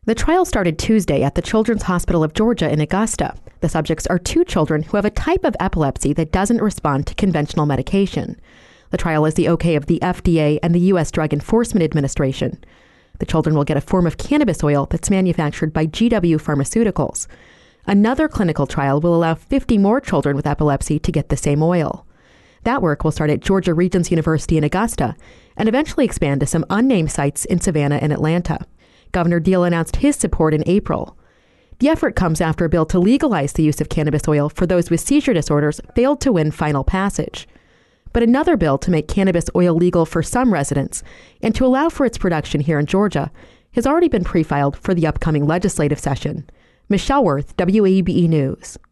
The trial started Tuesday at the Children's Hospital of Georgia in Augusta. The subjects are 2 children who have a type of epilepsy that doesn't respond to conventional medication. The trial is the okay of the FDA and the U.S. Drug Enforcement Administration. The children will get a form of cannabis oil that's manufactured by GW Pharmaceuticals. Another clinical trial will allow 50 more children with epilepsy to get the same oil. That work will start at Georgia Regents University in Augusta and eventually expand to some unnamed sites in Savannah and Atlanta. Governor Deal announced his support in April. The effort comes after a bill to legalize the use of cannabis oil for those with seizure disorders failed to win final passage. But another bill to make cannabis oil legal for some residents and to allow for its production here in Georgia has already been pre-filed for the upcoming legislative session. Michelle Worth, WABE News.